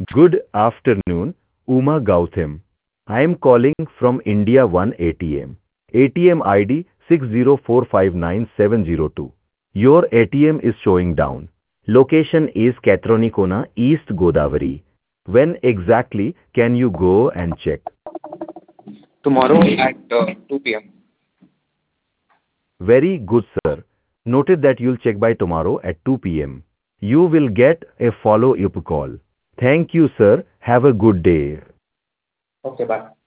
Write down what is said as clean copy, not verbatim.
Good afternoon, Uma Gautam. I am calling from India 1 ATM. ATM ID 604597002. Your ATM is showing down. Location is Kathronikona, East Godavari. When exactly can you go and check? Tomorrow at 2 p.m. Very good, sir. Noted that you'll check by tomorrow at 2 p.m. You will get a follow-up call. Thank you, sir. Have a good day. Okay, bye.